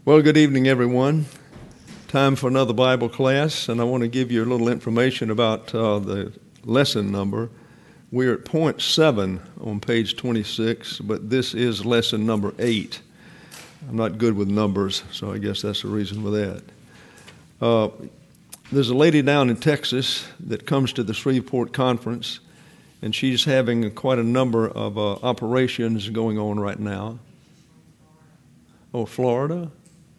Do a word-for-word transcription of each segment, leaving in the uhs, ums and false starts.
Well, good evening, everyone. Time for another Bible class, and I want to give you a little information about uh, the lesson number. We're at point seven on page twenty-six, but this is lesson number eight. I'm not good with numbers, so I guess that's the reason for that. Uh, there's a lady down in Texas that comes to the Shreveport Conference, and she's having quite a number of uh, operations going on right now. Oh, Florida?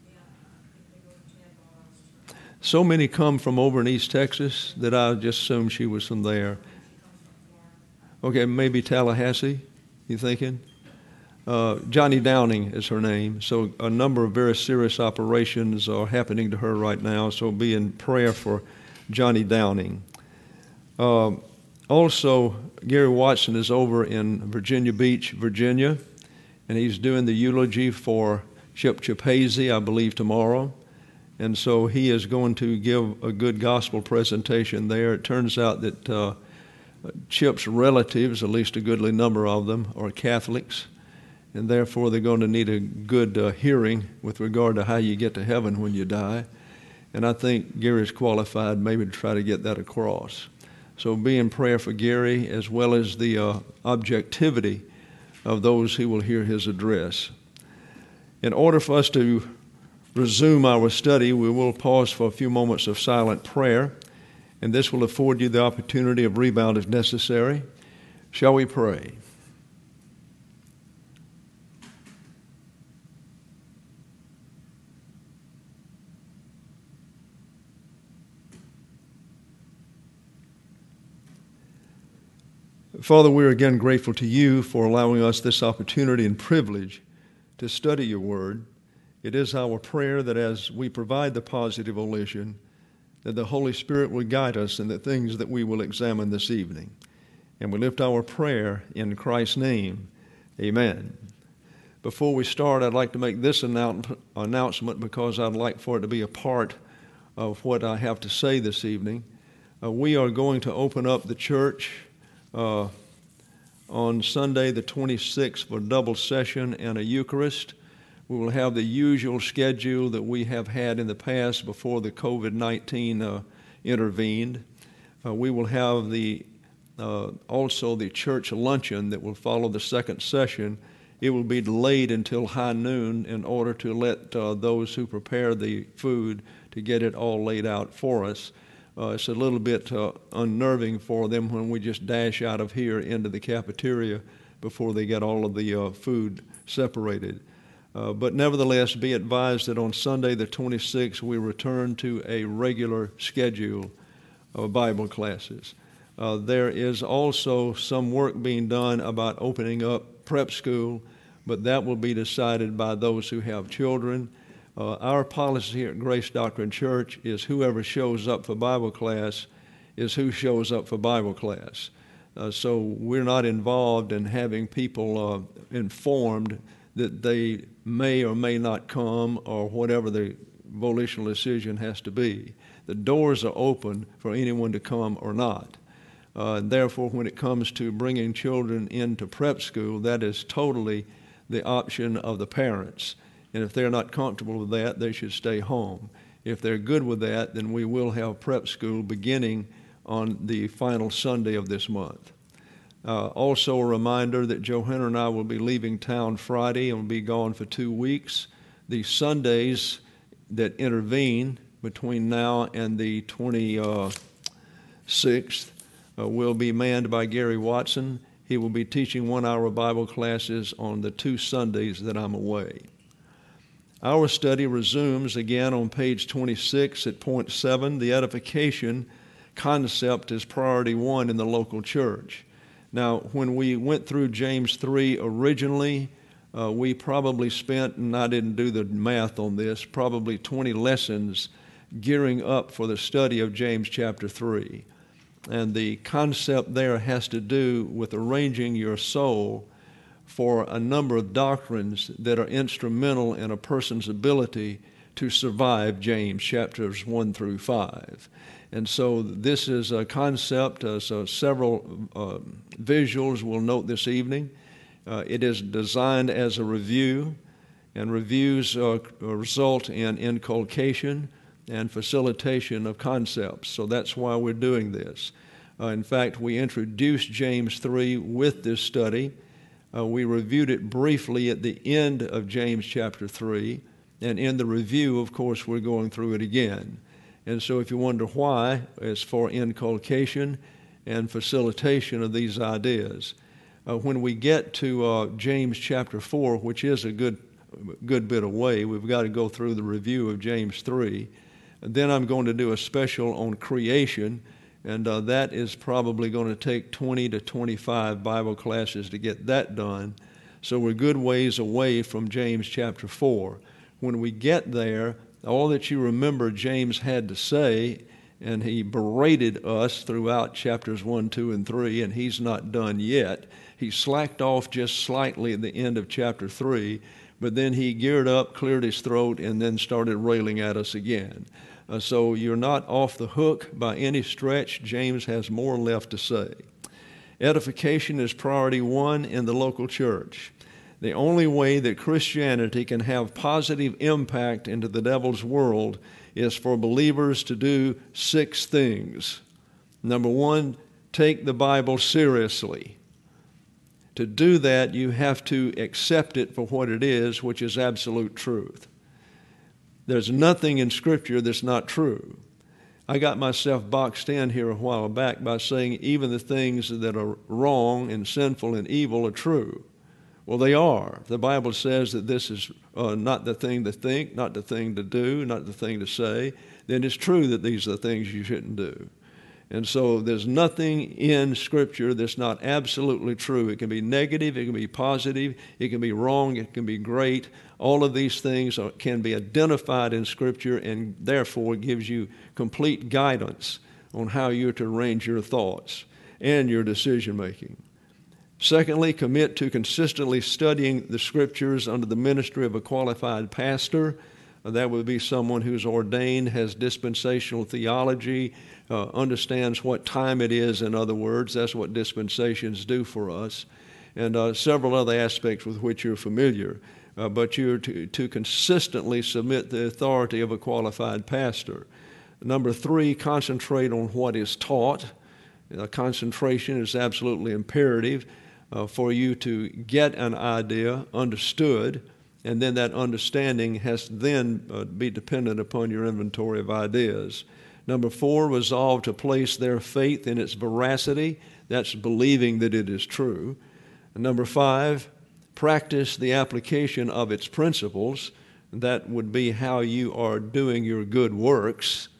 So many come from over in East Texas that I just assumed she was from there. Okay, maybe Tallahassee, you thinking? Uh, Johnny Downing is her name. So a number of very serious operations are happening to her right now, so be in prayer for Johnny Downing. Uh, also, Gary Watson is over in Virginia Beach, Virginia, and he's doing the eulogy for Chip Chapazzi, I believe, tomorrow. And so he is going to give a good gospel presentation there. It turns out that uh, Chip's relatives, at least a goodly number of them, are Catholics, and therefore they're going to need a good uh, hearing with regard to how you get to heaven when you die. And I think Gary's qualified maybe to try to get that across. So be in prayer for Gary, as well as the uh, objectivity of those who will hear his address. In order for us to resume our study, we will pause for a few moments of silent prayer, and this will afford you the opportunity of rebound if necessary. Shall we pray? Father, we're again grateful to you for allowing us this opportunity and privilege to study your word. It is our prayer that as we provide the positive volition, that the Holy Spirit will guide us in the things that we will examine this evening. And we lift our prayer in Christ's name. Amen. Before we start, I'd like to make this announcement because I'd like for it to be a part of what I have to say this evening. Uh, we are going to open up the church uh, on Sunday the twenty-sixth for a double session and a Eucharist. We will have the usual schedule that we have had in the past before the covid nineteen uh, intervened. Uh, we will have the uh, also the church luncheon that will follow the second session. It will be delayed until high noon in order to let uh, those who prepare the food to get it all laid out for us. Uh, it's a little bit uh, unnerving for them when we just dash out of here into the cafeteria before they get all of the uh, food separated. Uh, but nevertheless, be advised that on Sunday the twenty-sixth, we return to a regular schedule of Bible classes. Uh, there is also some work being done about opening up prep school, but that will be decided by those who have children. Uh, our policy here at Grace Doctrine Church is whoever shows up for Bible class is who shows up for Bible class. Uh, so we're not involved in having people uh, informed that they may or may not come, or whatever the volitional decision has to be. The doors are open for anyone to come or not. Uh, and therefore, when it comes to bringing children into prep school, that is totally the option of the parents. And if they're not comfortable with that, they should stay home. If they're good with that, then we will have prep school beginning on the final Sunday of this month. Uh, also a reminder that Johanna and I will be leaving town Friday and will be gone for two weeks. The Sundays that intervene between now and the twenty-sixth uh, will be manned by Gary Watson. He will be teaching one-hour Bible classes on the two Sundays that I'm away. Our study resumes again on page twenty-six at point seven. The edification concept is priority one in the local church. Now, when we went through James three originally, uh, we probably spent, and I didn't do the math on this, probably twenty lessons gearing up for the study of James chapter three. And the concept there has to do with arranging your soul for a number of doctrines that are instrumental in a person's ability to survive James chapters one through five. And so this is a concept, uh, so several uh, visuals we'll note this evening. Uh, it is designed as a review, And reviews uh, result in inculcation and facilitation of concepts. So that's why we're doing this. Uh, in fact, we introduced James three with this study. Uh, we reviewed it briefly at the end of James chapter three. And in the review, of course, we're going through it again. And so if you wonder why, it's for inculcation and facilitation of these ideas. Uh, when we get to uh, James chapter four, which is a good good bit away, we've got to go through the review of James three. And then I'm going to do a special on creation, and uh, that is probably going to take twenty to twenty-five Bible classes to get that done. So we're good ways away from James chapter four. When we get there, all that you remember James had to say, and he berated us throughout chapters one, two, and three, and he's not done yet. He slacked off just slightly at the end of chapter three, but then he geared up, cleared his throat, and then started railing at us again. Uh, so you're not off the hook by any stretch. James has more left to say. Edification is priority one in the local church. The only way that Christianity can have positive impact into the devil's world is for believers to do six things. Number one, take the Bible seriously. To do that, you have to accept it for what it is, which is absolute truth. There's nothing in Scripture that's not true. I got myself boxed in here a while back by saying even the things that are wrong and sinful and evil are true. Well, they are. The Bible says that this is uh, not the thing to think, not the thing to do, not the thing to say. Then it's true that these are the things you shouldn't do. And so there's nothing in Scripture that's not absolutely true. It can be negative, it can be positive, it can be wrong, it can be great. All of these things are, can be identified in Scripture, and therefore gives you complete guidance on how you're to arrange your thoughts and your decision making. Secondly, commit to consistently studying the Scriptures under the ministry of a qualified pastor. That would be someone who's ordained, has dispensational theology, uh, understands what time it is, in other words. That's what dispensations do for us. And uh, several other aspects with which you're familiar. Uh, but you're to, to consistently submit the authority of a qualified pastor. Number three, concentrate on what is taught. Uh, concentration is absolutely imperative uh, for you to get an idea understood, and then that understanding has to then uh, be dependent upon your inventory of ideas. Number four, resolve to place their faith in its veracity. That's believing that it is true. And number five, practice the application of its principles. That would be how you are doing your good works.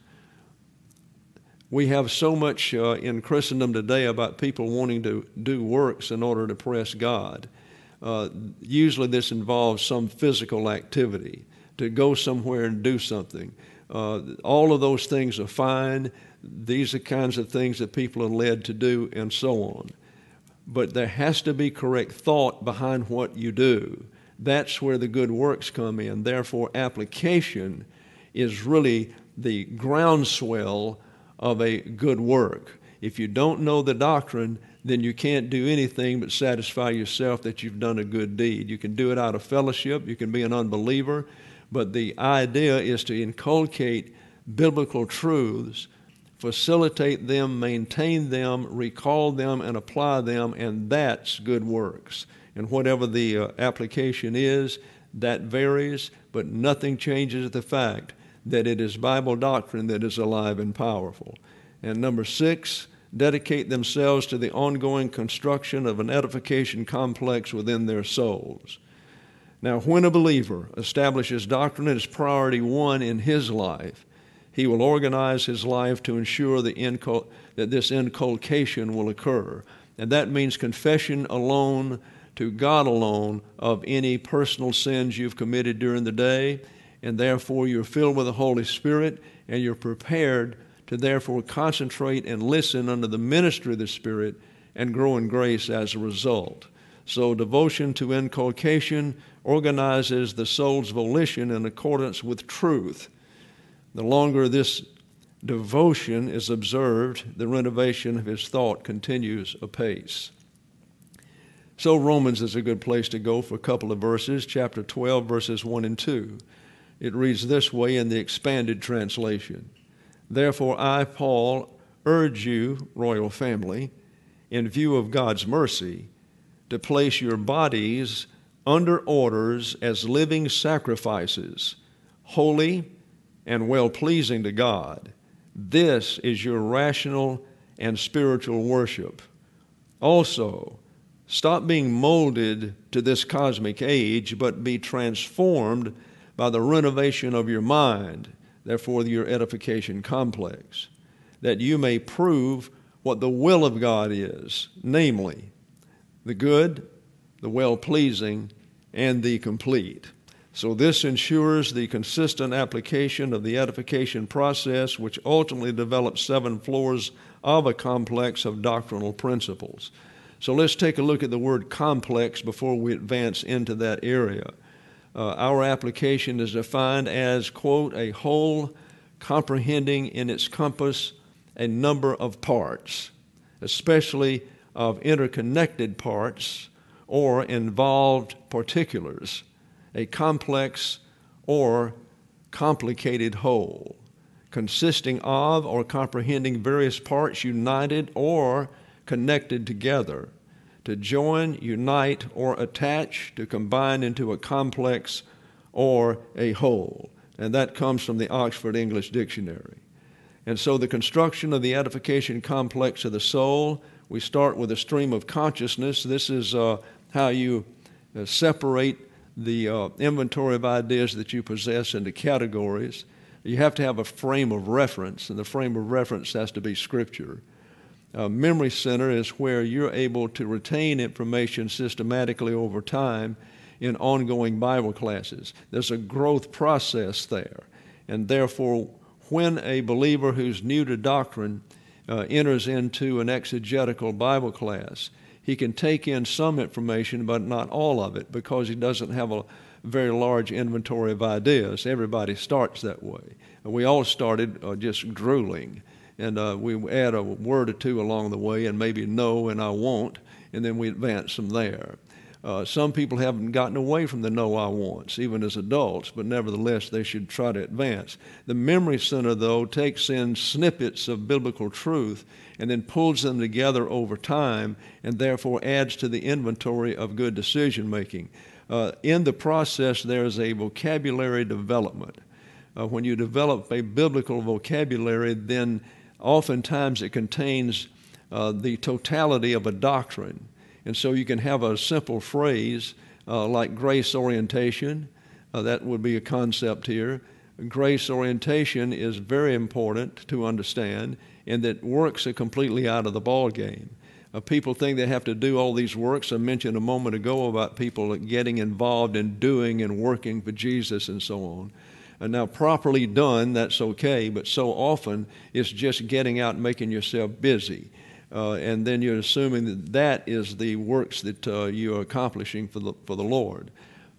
We have so much uh, in Christendom today about people wanting to do works in order to press God. Uh, usually this involves some physical activity, to go somewhere and do something. Uh, all of those things are fine. These are kinds of things that people are led to do, and so on. But there has to be correct thought behind what you do. That's where the good works come in. Therefore, application is really the groundswell of a good work. If you don't know the doctrine, then you can't do anything but satisfy yourself that you've done a good deed. You can do it out of fellowship. You can be an unbeliever. But the idea is to inculcate biblical truths, facilitate them, maintain them, recall them, and apply them, and that's good works. And whatever the uh, application is, that varies, but nothing changes the fact that it is Bible doctrine that is alive and powerful. And number six, dedicate themselves to the ongoing construction of an edification complex within their souls. Now, when a believer establishes doctrine as priority one in his life, he will organize his life to ensure the incul- that this inculcation will occur. And that means confession alone to God alone of any personal sins you've committed during the day, and therefore you're filled with the Holy Spirit, and you're prepared to therefore concentrate and listen under the ministry of the Spirit and grow in grace as a result. So devotion to inculcation organizes the soul's volition in accordance with truth. The longer this devotion is observed, the renovation of his thought continues apace. So Romans is a good place to go for a couple of verses, chapter twelve, verses one and two. It reads this way in the expanded translation. Therefore I, Paul, urge you, royal family, in view of God's mercy, to place your bodies under orders as living sacrifices, holy and well-pleasing to God. This is your rational and spiritual worship. Also, stop being molded to this cosmic age, but be transformed by the renovation of your mind, therefore your edification complex, that you may prove what the will of God is, namely, the good, the well-pleasing, and the complete. So this ensures the consistent application of the edification process, which ultimately develops seven floors of a complex of doctrinal principles. So let's take a look at the word complex before we advance into that area. Uh, our application is defined as, quote, a whole comprehending in its compass a number of parts, especially of interconnected parts or involved particulars, a complex or complicated whole, consisting of or comprehending various parts united or connected together, to join, unite, or attach, to combine into a complex or a whole. And that comes from the Oxford English Dictionary. And so the construction of the edification complex of the soul, we start with a stream of consciousness. This is uh, how you uh, separate the uh, inventory of ideas that you possess into categories. You have to have a frame of reference, and the frame of reference has to be Scripture. A memory center is where you're able to retain information systematically over time in ongoing Bible classes. There's a growth process there, and therefore when a believer who's new to doctrine uh, enters into an exegetical Bible class, he can take in some information, but not all of it, because he doesn't have a very large inventory of ideas. Everybody starts that way. We all started uh, just drooling, and uh, we add a word or two along the way, and maybe no and I won't, and then we advance from there. Uh, some people haven't gotten away from the no I won'ts, even as adults, but nevertheless they should try to advance. The memory center, though, takes in snippets of biblical truth and then pulls them together over time, and therefore adds to the inventory of good decision making. Uh, in the process, there is a vocabulary development. Uh, when you develop a biblical vocabulary, then oftentimes it contains uh, the totality of a doctrine. And so you can have a simple phrase uh, like grace orientation. Uh, that would be a concept here. Grace orientation is very important to understand, and that works are completely out of the ball game. Uh, people think they have to do all these works. I mentioned a moment ago about people getting involved in doing and working for Jesus and so on. And now, properly done, that's okay, but so often it's just getting out and making yourself busy. Uh, and then you're assuming that that is the works that uh, you're accomplishing for the, for the Lord.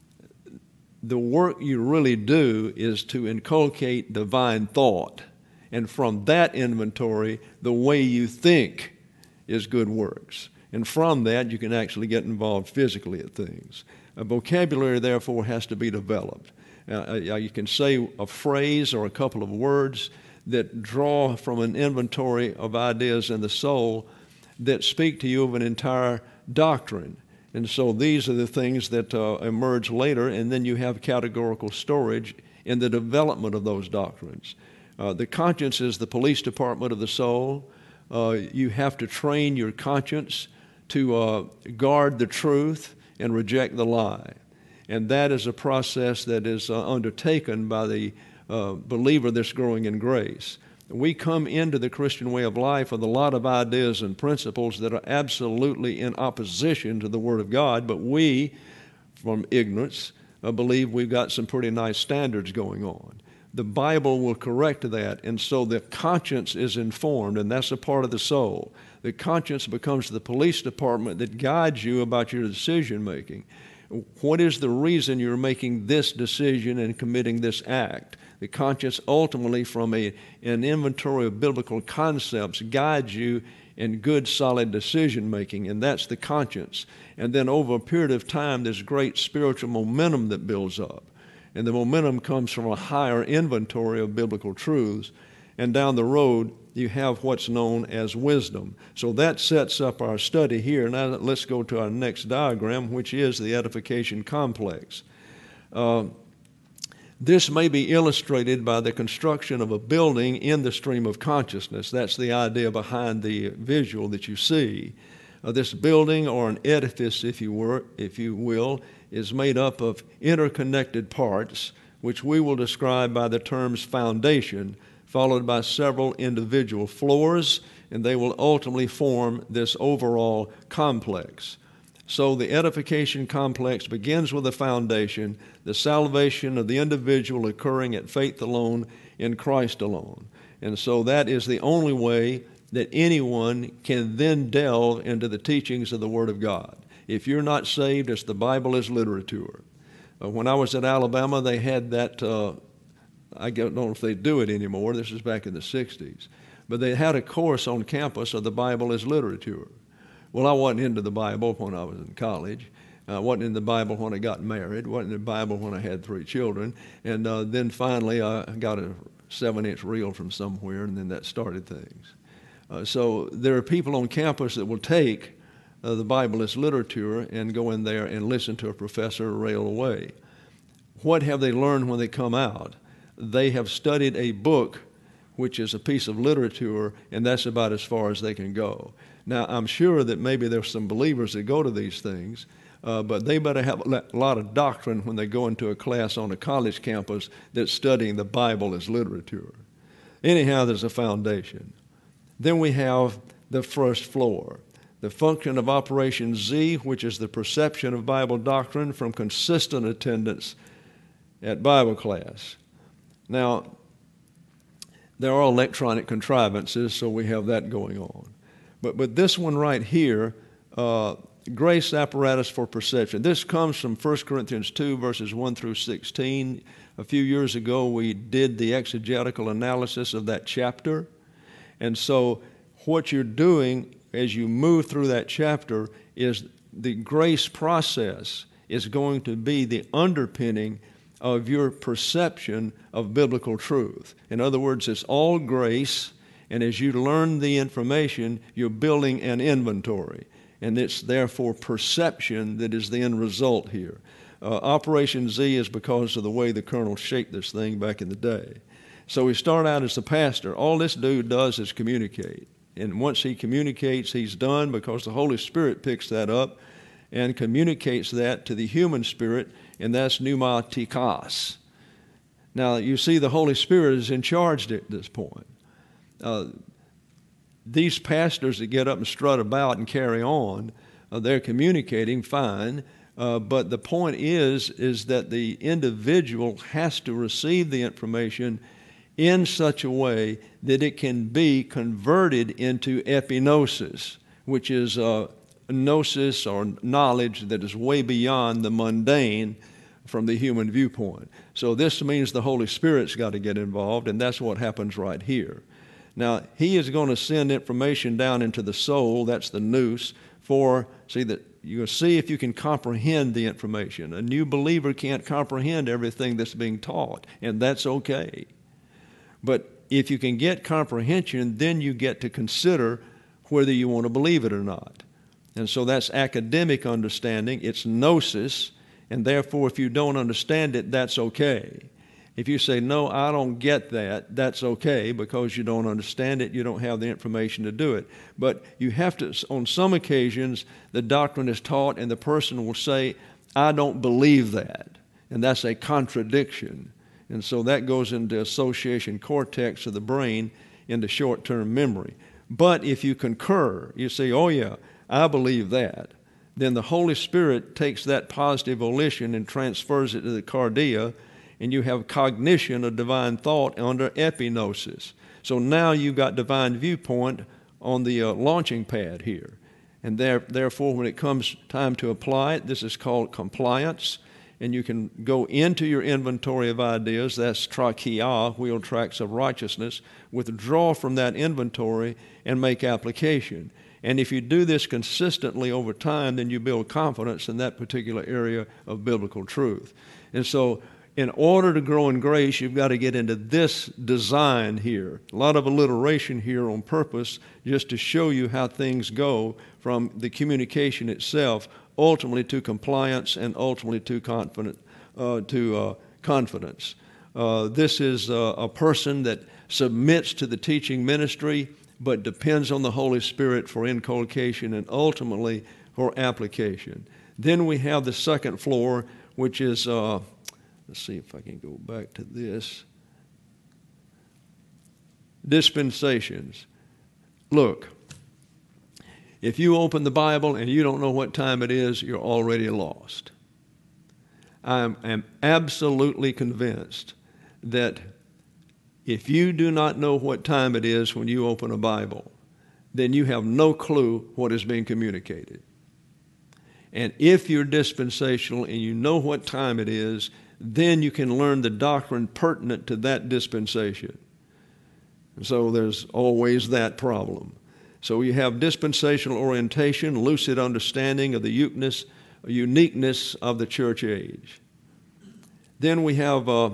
The work you really do is to inculcate divine thought. And from that inventory, the way you think is good works. And from that, you can actually get involved physically at things. A vocabulary, therefore, has to be developed. Uh, you can say a phrase or a couple of words that draw from an inventory of ideas in the soul that speak to you of an entire doctrine. And so these are the things that uh, emerge later, and then you have categorical storage in the development of those doctrines. Uh, the conscience is the police department of the soul. Uh, you have to train your conscience to uh, guard the truth and reject the lie. And that is a process that is uh, undertaken by the uh, believer that's growing in grace. We come into the Christian way of life with a lot of ideas and principles that are absolutely in opposition to the Word of God, but we, from ignorance, uh, believe we've got some pretty nice standards going on. The Bible will correct that, and so the conscience is informed, and that's a part of the soul. The conscience becomes the police department that guides you about your decision making. What is the reason you're making this decision and committing this act? The conscience ultimately, from a, an inventory of biblical concepts, guides you and good, solid decision-making, and that's the conscience. And then over a period of time, there's great spiritual momentum that builds up. And the momentum comes from a higher inventory of biblical truths. And down the road, you have what's known as wisdom. So that sets up our study here. Now let's go to our next diagram, which is the edification complex. Uh, this may be illustrated by the construction of a building in the stream of consciousness. That's the idea behind the visual that you see. Uh, this building, or an edifice, if you were, if you will, is made up of interconnected parts, which we will describe by the terms foundation, followed by several individual floors, and they will ultimately form this overall complex. So the edification complex begins with the foundation, the salvation of the individual occurring at faith alone in Christ alone. And so that is the only way that anyone can then delve into the teachings of the Word of God. If you're not saved, it's the Bible as literature. Uh, when I was at Alabama, they had that, uh, I don't know if they do it anymore, this is back in the sixties, but they had a course on campus of the Bible as literature. Well, I wasn't into the Bible when I was in college. I wasn't in the Bible when I got married, wasn't in the Bible when I had three children, and uh, then finally I got a seven-inch reel from somewhere, and then that started things. Uh, so there are people on campus that will take uh, the Bible as literature and go in there and listen to a professor rail away. What have they learned when they come out? They have studied a book, which is a piece of literature, and that's about as far as they can go. Now, I'm sure that maybe there's some believers that go to these things, uh, but they better have a lot of doctrine when they go into a class on a college campus that's studying the Bible as literature. Anyhow, there's a foundation. Then we have the first floor, the function of Operation Z, which is the perception of Bible doctrine from consistent attendance at Bible class. Now, there are electronic contrivances, so we have that going on. But, but this one right here, uh, grace apparatus for perception. This comes from First Corinthians two, verses one through sixteen. A few years ago, we did the exegetical analysis of that chapter. And so what you're doing as you move through that chapter is the grace process is going to be the underpinning of your perception of biblical truth. In other words, it's all grace, and as you learn the information, you're building an inventory, and it's therefore perception that is the end result here. Uh, Operation Z is because of the way the colonel shaped this thing back in the day. So we start out as the pastor. All this dude does is communicate. And once he communicates, he's done, because the Holy Spirit picks that up and communicates that to the human spirit, and that's pneumatikos. Now, you see, the Holy Spirit is in charge at this point. Uh, these pastors that get up and strut about and carry on, uh, they're communicating fine, uh, but the point is, is that the individual has to receive the information in such a way that it can be converted into epignosis, which is uh, gnosis or knowledge that is way beyond the mundane from the human viewpoint. So this means the Holy Spirit's got to get involved, and that's what happens right here. Now, he is going to send information down into the soul, that's the nous, for, see, that you'll see if you can comprehend the information. A new believer can't comprehend everything that's being taught, and that's okay. But if you can get comprehension, then you get to consider whether you want to believe it or not. And so that's academic understanding. It's gnosis, and therefore if you don't understand it, that's okay. If you say, no, I don't get that, that's okay, because you don't understand it, you don't have the information to do it. But you have to, on some occasions, the doctrine is taught and the person will say, I don't believe that. And that's a contradiction. And so that goes into association cortex of the brain into short-term memory. But if you concur, you say, oh yeah, I believe that, then the Holy Spirit takes that positive volition and transfers it to the cardia, and you have cognition of divine thought under epignosis. So now you've got divine viewpoint on the uh, launching pad here. And there, therefore, when it comes time to apply it, this is called compliance. and you can go into your inventory of ideas, that's trachea, wheel tracks of righteousness, withdraw from that inventory and make application. And if you do this consistently over time, then you build confidence in that particular area of biblical truth. And so in order to grow in grace, you've got to get into this design here. A lot of alliteration here on purpose, just to show you how things go from the communication itself ultimately to compliance and ultimately to confident, uh, to uh, confidence. Uh, this is uh, a person that submits to the teaching ministry but depends on the Holy Spirit for inculcation and ultimately for application. Then we have the second floor, which is, uh, let's see if I can go back to this, dispensations. Look, if you open the Bible and you don't know what time it is, you're already lost. I am, am absolutely convinced that if you do not know what time it is when you open a Bible, then you have no clue what is being communicated. And if you're dispensational and you know what time it is, then you can learn the doctrine pertinent to that dispensation. So there's always that problem. So you have dispensational orientation, lucid understanding of the uniqueness, uniqueness of the church age. Then we have uh,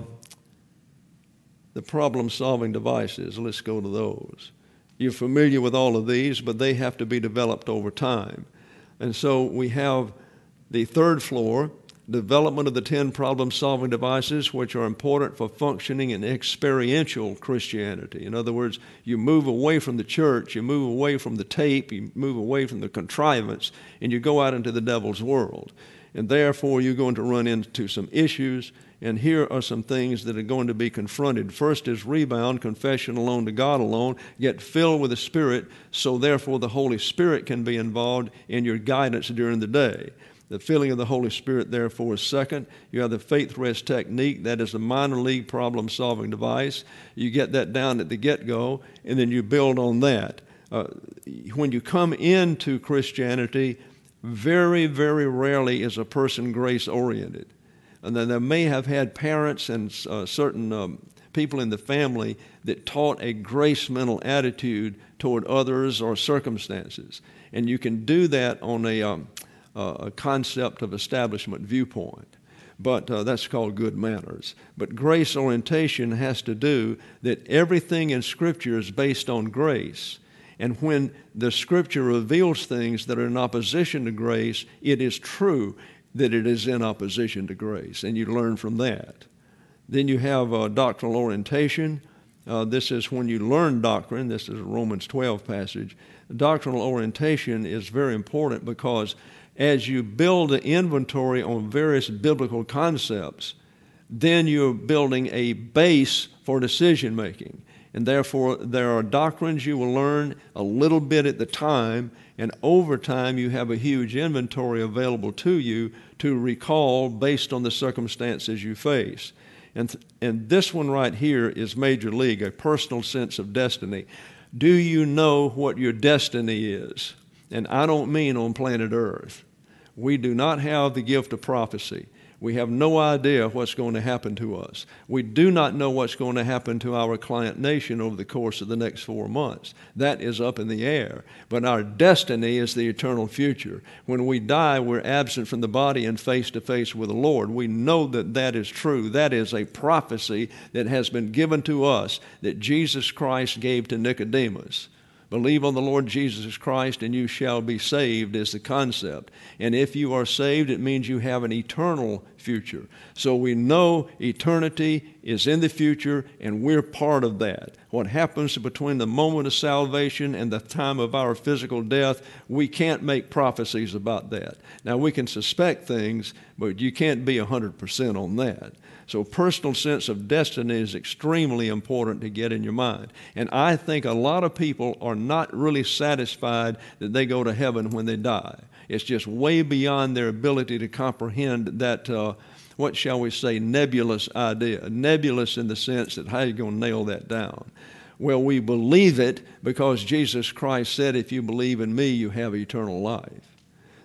the problem-solving devices. Let's go to those. You're familiar with all of these, but they have to be developed over time. And so we have the third floor, development of the ten problem-solving devices, which are important for functioning in experiential Christianity. In other words, you move away from the church, you move away from the tape, you move away from the contrivance, and you go out into the devil's world. And therefore, you're going to run into some issues, and here are some things that are going to be confronted. First is rebound, confession alone to God alone, get filled with the Spirit, so therefore the Holy Spirit can be involved in your guidance during the day. The filling of the Holy Spirit, therefore, is second. You have the faith rest technique. That is a minor league problem-solving device. You get that down at the get-go, and then you build on that. Uh, when you come into Christianity, very, very rarely is a person grace-oriented. And then they may have had parents and uh, certain um, people in the family that taught a grace mental attitude toward others or circumstances. And you can do that on a... Um, Uh, a concept of establishment viewpoint. But uh, that's called good manners. But grace orientation has to do that everything in Scripture is based on grace. And when the Scripture reveals things that are in opposition to grace, it is true that it is in opposition to grace, and you learn from that. Then you have uh, doctrinal orientation. Uh, this is when you learn doctrine. This is a Romans twelve passage. Doctrinal orientation is very important because as you build an inventory on various biblical concepts, then you're building a base for decision making. And therefore, there are doctrines you will learn a little bit at the time, and over time you have a huge inventory available to you to recall based on the circumstances you face. And, th- and this one right here is major league, a personal sense of destiny. Do you know what your destiny is? And I don't mean on planet Earth. We do not have the gift of prophecy. We have no idea what's going to happen to us. We do not know what's going to happen to our client nation over the course of the next four months. That is up in the air. But our destiny is the eternal future. When we die, we're absent from the body and face to face with the Lord. We know that that is true. That is a prophecy that has been given to us that Jesus Christ gave to Nicodemus. Believe on the Lord Jesus Christ and you shall be saved is the concept. And if you are saved, it means you have an eternal future. So we know eternity is in the future and we're part of that. What happens between the moment of salvation and the time of our physical death, we can't make prophecies about that. Now we can suspect things, but you can't be one hundred percent on that. So personal sense of destiny is extremely important to get in your mind. And I think a lot of people are not really satisfied that they go to heaven when they die. It's just way beyond their ability to comprehend that, uh, what shall we say, nebulous idea. Nebulous in the sense that how are you going to nail that down? Well, we believe it because Jesus Christ said, if you believe in me, you have eternal life.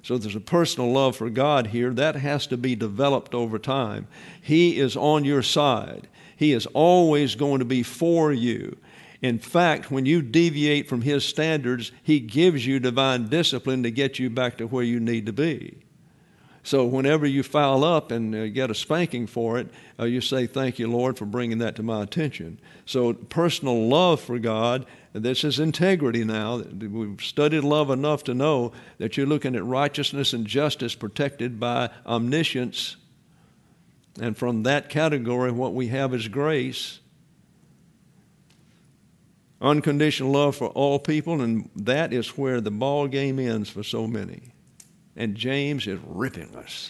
So there's a personal love for God here. That has to be developed over time. He is on your side. He is always going to be for you. In fact, when you deviate from His standards, He gives you divine discipline to get you back to where you need to be. So whenever you foul up and uh, get a spanking for it, uh, you say, thank you, Lord, for bringing that to my attention. So personal love for God, this is integrity now. We've studied love enough to know that you're looking at righteousness and justice protected by omniscience. And from that category, what we have is grace. Unconditional love for all people, and that is where the ball game ends for so many. And James is ripping us.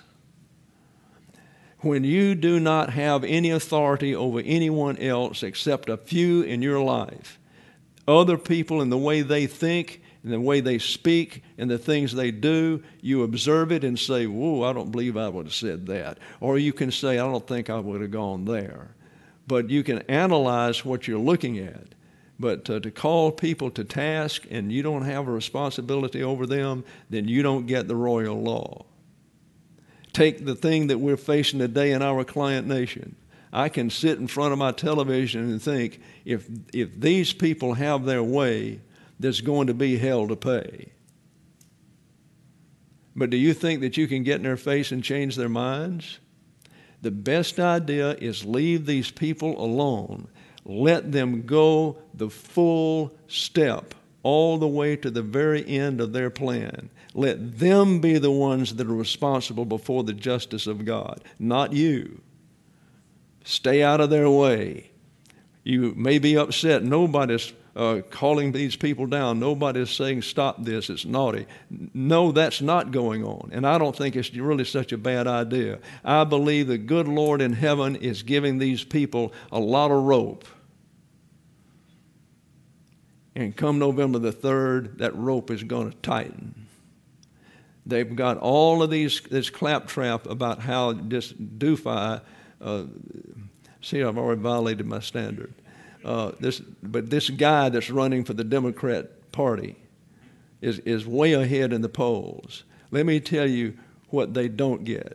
When you do not have any authority over anyone else except a few in your life, other people and the way they think and the way they speak and the things they do, you observe it and say, whoa, I don't believe I would have said that. Or you can say, I don't think I would have gone there. But you can analyze what you're looking at. But uh, to call people to task and you don't have a responsibility over them, then you don't get the royal law. Take the thing that we're facing today in our client nation. I can sit in front of my television and think, if if these people have their way, there's going to be hell to pay. But do you think that you can get in their face and change their minds? The best idea is leave these people alone. Let them go the full step all the way to the very end of their plan. Let them be the ones that are responsible before the justice of God, not you. Stay out of their way. You may be upset. Nobody's uh, calling these people down. Nobody's saying, stop this, it's naughty. No, that's not going on. And I don't think it's really such a bad idea. I believe the good Lord in heaven is giving these people a lot of rope. And come November the third, that rope is going to tighten. They've got all of these this claptrap about how this doofi, uh, see, I've already violated my standard. Uh, this, but this guy that's running for the Democrat Party is, is way ahead in the polls. Let me tell you what they don't get.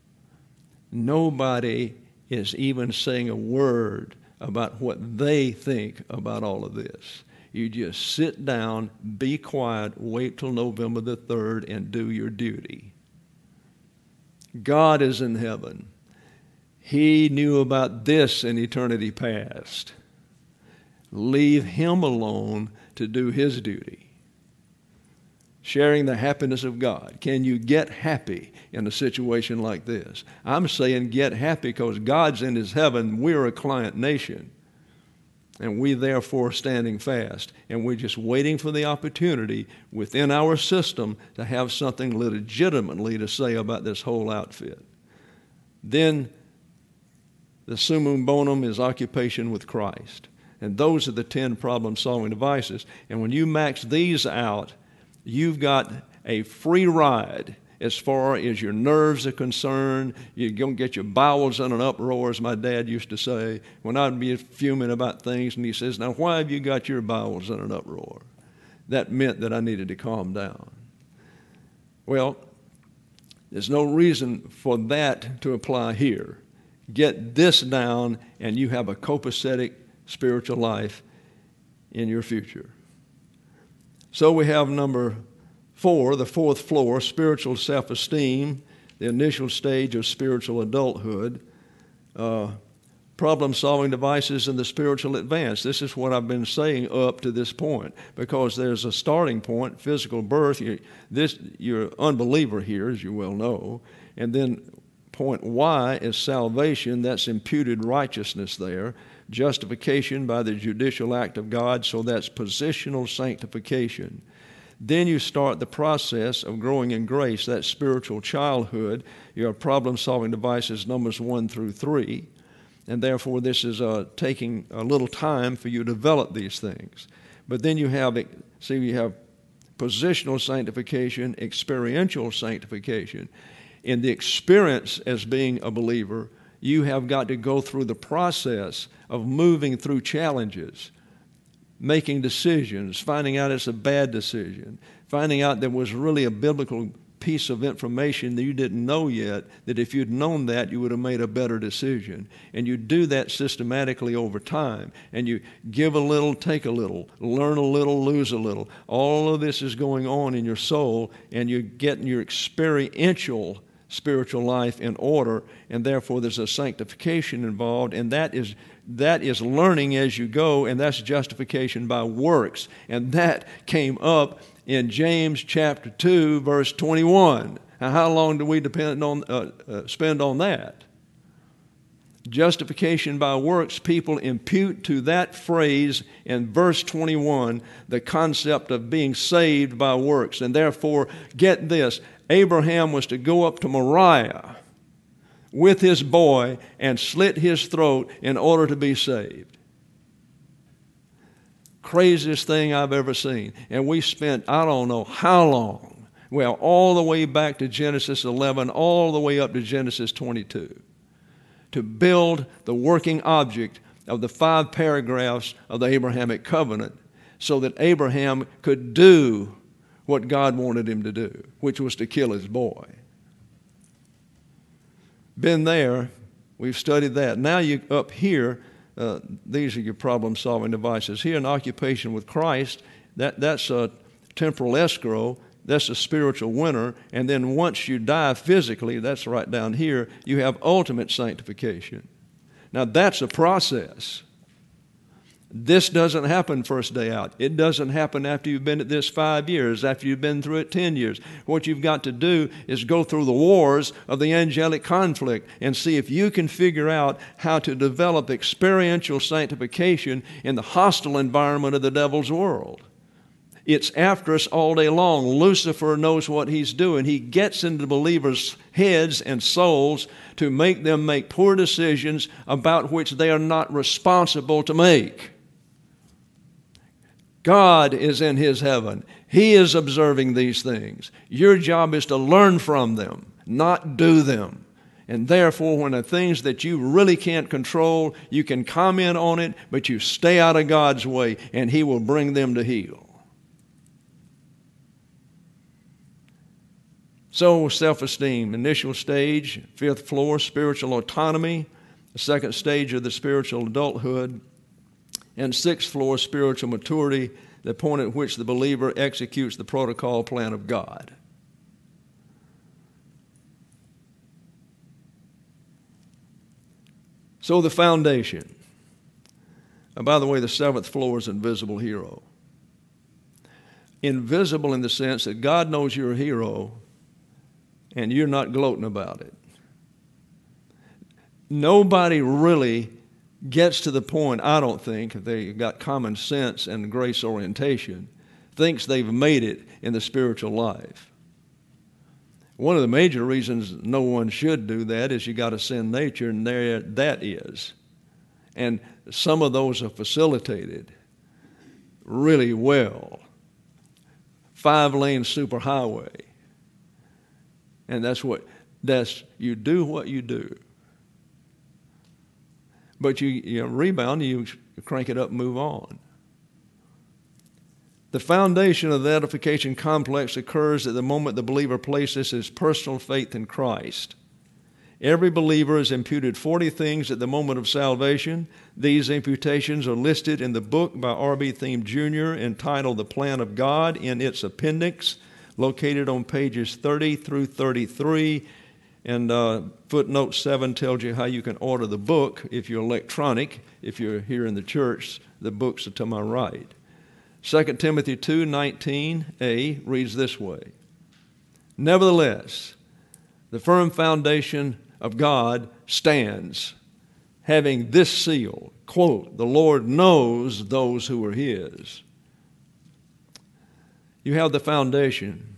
Nobody is even saying a word about what they think about all of this. You just sit down, be quiet, wait till November the third, and do your duty. God is in heaven. He knew about this in eternity past. Leave Him alone to do His duty. Sharing the happiness of God. Can you get happy in a situation like this? I'm saying get happy because God's in His heaven. We're a client nation. And we therefore standing fast. And we're just waiting for the opportunity within our system to have something legitimately to say about this whole outfit. Then the summum bonum is occupation with Christ. And those are the ten problem-solving devices. And when you max these out, you've got a free ride as far as your nerves are concerned. You don't get your bowels in an uproar, as my dad used to say, when I'd be fuming about things, and he says, now why have you got your bowels in an uproar? That meant that I needed to calm down. Well, there's no reason for that to apply here. Get this down, and you have a copacetic spiritual life in your future. So we have number four, the fourth floor, spiritual self-esteem, the initial stage of spiritual adulthood, uh, problem-solving devices, and the spiritual advance. This is what I've been saying up to this point, because there's a starting point, physical birth. You're, this, you're an unbeliever here, as you well know, and then point Y is salvation. That's imputed righteousness there. Justification by the judicial act of God, so that's positional sanctification. Then you start the process of growing in grace, that spiritual childhood. Your problem-solving devices, numbers one through three. And therefore, this is uh, taking a little time for you to develop these things. But then you have, see, you have positional sanctification, experiential sanctification. In the experience as being a believer, you have got to go through the process of moving through challenges, making decisions, finding out it's a bad decision, finding out there was really a biblical piece of information that you didn't know yet, that if you'd known that, you would have made a better decision. And you do that systematically over time. And you give a little, take a little, learn a little, lose a little. All of this is going on in your soul, and you're getting your experiential spiritual life in order, and therefore there's a sanctification involved, and that is that is learning as you go, and that's justification by works. And that came up in James chapter two, verse twenty-one. Now, how long do we depend on uh, uh, spend on that? Justification by works, people impute to that phrase in verse twenty-one the concept of being saved by works. And therefore, get this, Abraham was to go up to Moriah with his boy and slit his throat in order to be saved. Craziest thing I've ever seen. And we spent, I don't know how long, well, all the way back to Genesis eleven, all the way up to Genesis twenty-two, to build the working object of the five paragraphs of the Abrahamic covenant so that Abraham could do what God wanted him to do, which was to kill his boy. Been there, we've studied that. Now you up here, uh, these are your problem-solving devices. Here, an occupation with Christ, that, that's a temporal escrow, that's a spiritual winner, and then once you die physically, that's right down here, you have ultimate sanctification. Now that's a process. This doesn't happen first day out. It doesn't happen after you've been at this five years, after you've been through it ten years. What you've got to do is go through the wars of the angelic conflict and see if you can figure out how to develop experiential sanctification in the hostile environment of the devil's world. It's after us all day long. Lucifer knows what he's doing. He gets into believers' heads and souls to make them make poor decisions about which they are not responsible to make. God is in his heaven. He is observing these things. Your job is to learn from them, not do them. And therefore, when the things that you really can't control, you can comment on it, but you stay out of God's way, and he will bring them to heel. So, self-esteem, initial stage, fifth floor, spiritual autonomy, the second stage of the spiritual adulthood, and sixth floor, spiritual maturity, the point at which the believer executes the protocol plan of God. So the foundation. And by the way, the seventh floor is invisible hero. Invisible in the sense that God knows you're a hero, and you're not gloating about it. Nobody really gets to the point, I don't think, if they've got common sense and grace orientation, thinks they've made it in the spiritual life. One of the major reasons no one should do that is you got a sin nature, and there that is. And some of those are facilitated really well. Five-lane superhighway. And that's what, that's, you do what you do. But you, you rebound, you crank it up and move on. The foundation of the edification complex occurs at the moment the believer places his personal faith in Christ. Every believer is imputed forty things at the moment of salvation. These imputations are listed in the book by R B Thieme Junior entitled The Plan of God in its appendix, located on pages thirty through thirty-three. And uh, footnote seven tells you how you can order the book if you're electronic. If you're here in the church, the books are to my right. Second Timothy two nineteen a reads this way. Nevertheless, the firm foundation of God stands, having this seal, quote, the Lord knows those who are his. You have the foundation.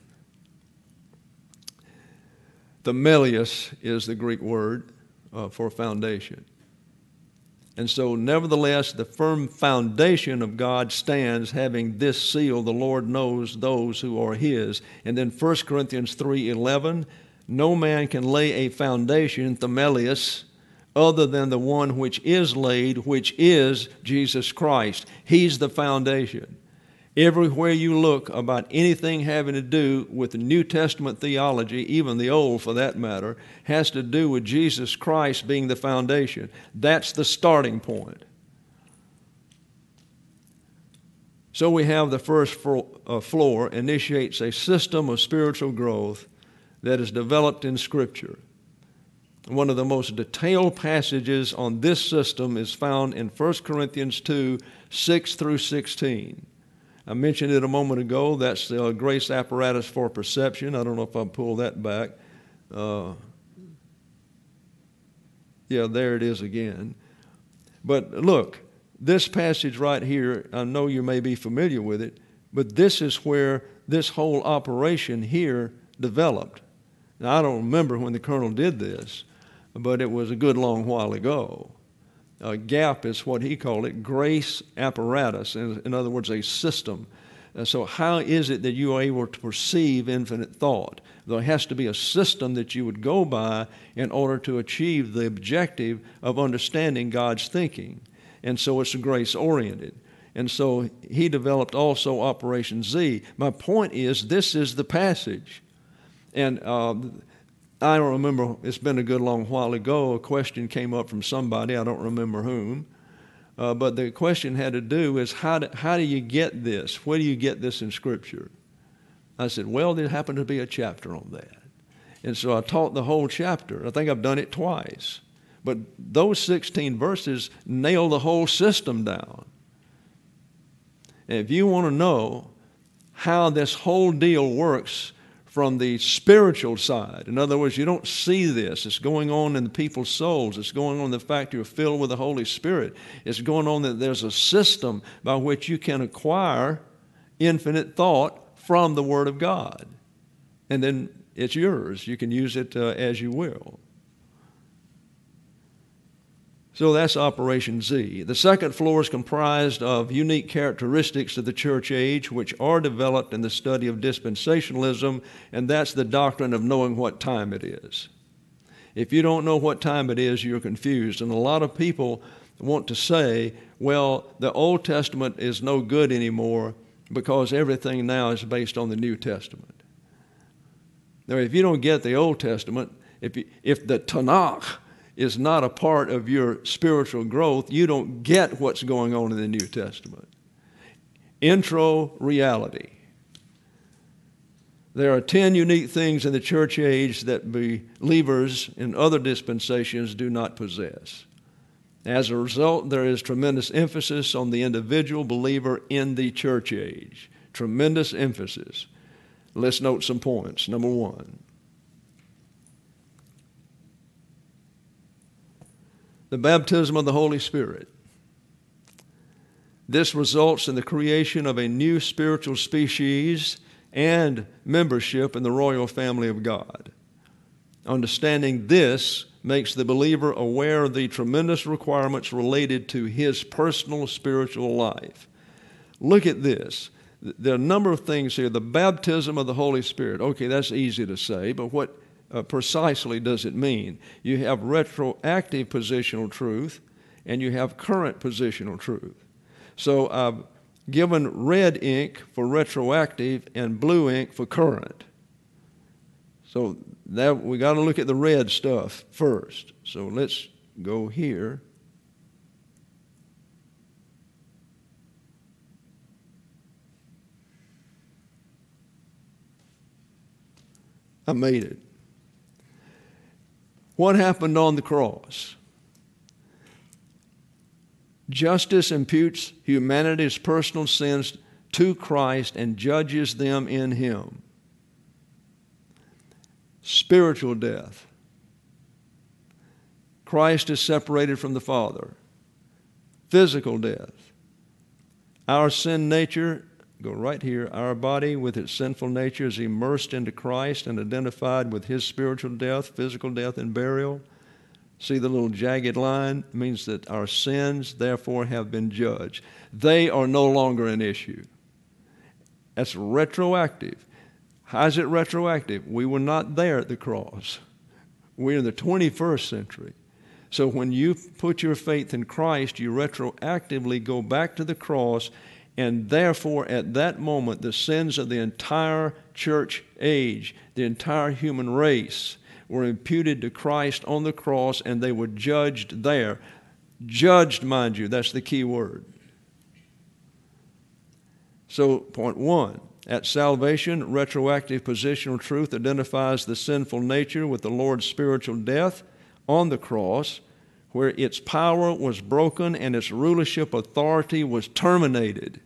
Themelius is the Greek word uh, for foundation. And so, nevertheless, the firm foundation of God stands, having this seal, the Lord knows those who are his. And then First Corinthians three eleven, no man can lay a foundation, Themelius, other than the one which is laid, which is Jesus Christ. He's the foundation. Everywhere you look about anything having to do with the New Testament theology, even the Old for that matter, has to do with Jesus Christ being the foundation. That's the starting point. So we have the first floor initiates a system of spiritual growth that is developed in Scripture. One of the most detailed passages on this system is found in First Corinthians two, six through sixteen. I mentioned it a moment ago. That's the grace apparatus for perception. I don't know if I'll pull that back. Uh, yeah, there it is again. But look, this passage right here, I know you may be familiar with it, but this is where this whole operation here developed. Now, I don't remember when the colonel did this, but it was a good long while ago. Uh, GAP is what he called it, grace apparatus, in, in other words, a system. Uh, so how is it that you are able to perceive infinite thought? There has to be a system that you would go by in order to achieve the objective of understanding God's thinking. And so it's grace-oriented. And so he developed also Operation Z. My point is, this is the passage. And uh, I don't remember, it's been a good long while ago, a question came up from somebody, I don't remember whom, uh, but the question had to do is, how do, how do you get this? Where do you get this in Scripture? I said, well, there happened to be a chapter on that. And so I taught the whole chapter. I think I've done it twice. But those sixteen verses nail the whole system down. And if you want to know how this whole deal works from the spiritual side, in other words, you don't see this. It's going on in the people's souls. It's going on in the fact you're filled with the Holy Spirit. It's going on that there's a system by which you can acquire infinite thought from the Word of God. And then it's yours. You can use it uh, as you will. So that's Operation Z. The second floor is comprised of unique characteristics of the church age, which are developed in the study of dispensationalism, and that's the doctrine of knowing what time it is. If you don't know what time it is, you're confused. And a lot of people want to say, well, the Old Testament is no good anymore because everything now is based on the New Testament. Now, if you don't get the Old Testament, if, you, if the Tanakh is not a part of your spiritual growth, you don't get what's going on in the New Testament. Intro reality. There are ten unique things in the church age that believers in other dispensations do not possess. As a result, there is tremendous emphasis on the individual believer in the church age. Tremendous emphasis. Let's note some points. Number one, the baptism of the Holy Spirit. This results in the creation of a new spiritual species and membership in the royal family of God. Understanding this makes the believer aware of the tremendous requirements related to his personal spiritual life. Look at this. There are a number of things here. The baptism of the Holy Spirit. Okay, that's easy to say, but what Uh, precisely does it mean? You have retroactive positional truth and you have current positional truth. So I've given red ink for retroactive and blue ink for current. So that we got to look at the red stuff first. So let's go here. I made it. What happened on the cross? Justice imputes humanity's personal sins to Christ and judges them in Him. Spiritual death. Christ is separated from the Father. Physical death. Our sin nature, go right here, our body with its sinful nature is immersed into Christ and identified with His spiritual death, physical death, and burial. See the little jagged line? It means that our sins, therefore, have been judged. They are no longer an issue. That's retroactive. How is it retroactive? We were not there at the cross. We're in the twenty-first century. So when you put your faith in Christ, you retroactively go back to the cross And therefore, at that moment, the sins of the entire church age, the entire human race, were imputed to Christ on the cross, and they were judged there. Judged, mind you, that's the key word. So, point one, at salvation, retroactive positional truth identifies the sinful nature with the Lord's spiritual death on the cross, where its power was broken and its rulership authority was terminated.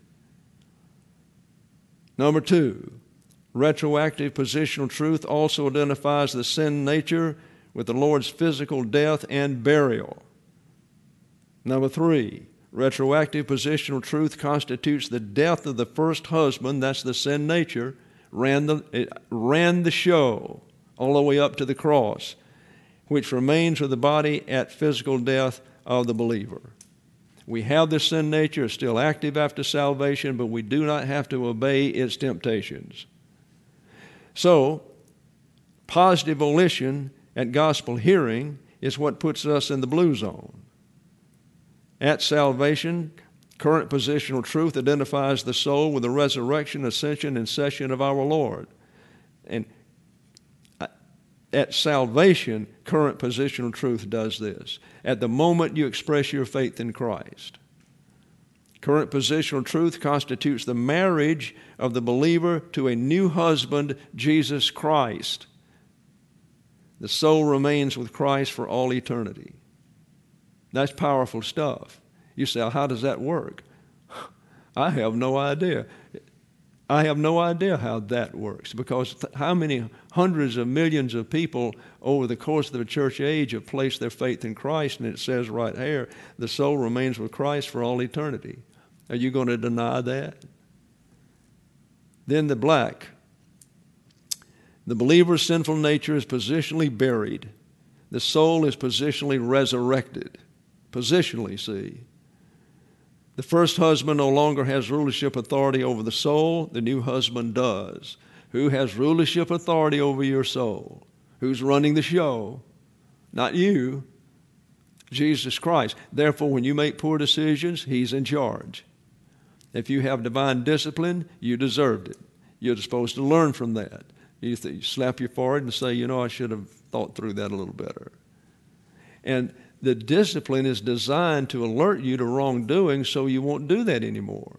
Number two, retroactive positional truth also identifies the sin nature with the Lord's physical death and burial. Number three, retroactive positional truth constitutes the death of the first husband, that's the sin nature, ran the, it ran the show all the way up to the cross, which remains with the body at physical death of the believer. We have the sin nature, it's still active after salvation, but we do not have to obey its temptations. So, positive volition at gospel hearing is what puts us in the blue zone. At salvation, current positional truth identifies the soul with the resurrection, ascension, and session of our Lord. And at salvation, current positional truth does this. At the moment you express your faith in Christ, current positional truth constitutes the marriage of the believer to a new husband, Jesus Christ. The soul remains with Christ for all eternity. That's powerful stuff. You say, how does that work? I have no idea. I have no idea how that works, because th- how many hundreds of millions of people over the course of the church age have placed their faith in Christ, and it says right here, the soul remains with Christ for all eternity. Are you going to deny that? Then the black. The believer's sinful nature is positionally buried. The soul is positionally resurrected. Positionally, see. The first husband no longer has rulership authority over the soul. The new husband does. Who has rulership authority over your soul? Who's running the show? Not you. Jesus Christ. Therefore, when you make poor decisions, He's in charge. If you have divine discipline, you deserved it. You're supposed to learn from that. You, th- you slap your forehead and say, you know, I should have thought through that a little better. And the discipline is designed to alert you to wrongdoing so you won't do that anymore.